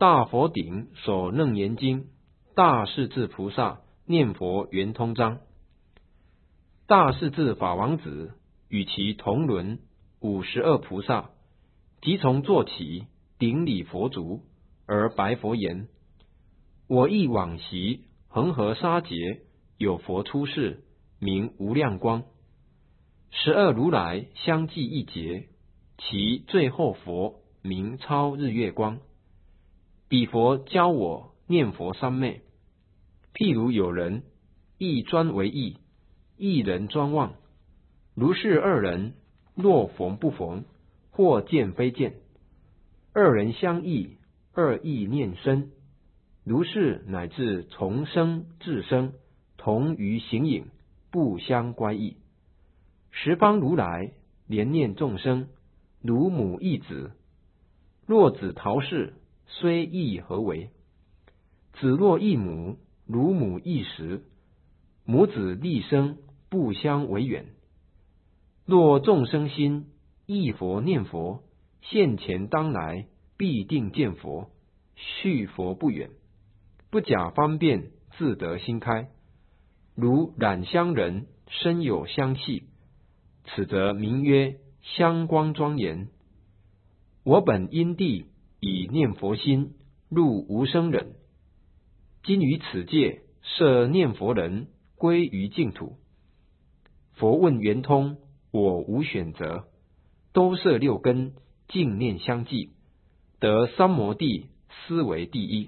大佛顶首楞严经，大势至菩萨念佛圆通章。大势至法王子与其同伦52菩萨，即从坐起，顶礼佛足，而白佛言：我忆往昔恒河沙劫，有佛出世，名无量光。12如来相继一劫，其最后佛名超日月光。彼佛教我念佛三昧，譬如有人一专为意，一人专忘。如是二人，若逢不逢，或见非见，二人相忆，二意念生。如是乃至从生至生，同于形影，不相乖异。十方如来怜念众生，如母忆子。若子逃世，虽忆何为？子若忆母，如母忆时。母子立生，不相为远。若众生心忆佛念佛，现前当来，必定见佛，续佛不远。不假方便，自得心开。如染香人，身有香气，此则名曰香光庄严。我本因地以念佛心，入无生忍。今于此界设念佛人，归于净土。佛问圆通，我无选择，都摄六根，净念相继，得三摩地，斯为第一。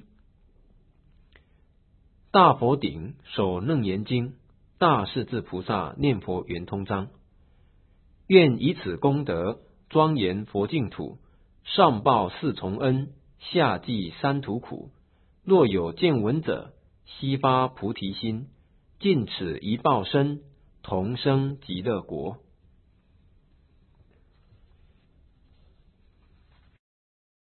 大佛顶首楞严经，大势至菩萨念佛圆通章。愿以此功德，庄严佛净土，上报四重恩，下济三途苦。若有见闻者，悉发菩提心，尽此一报身，同生极乐国。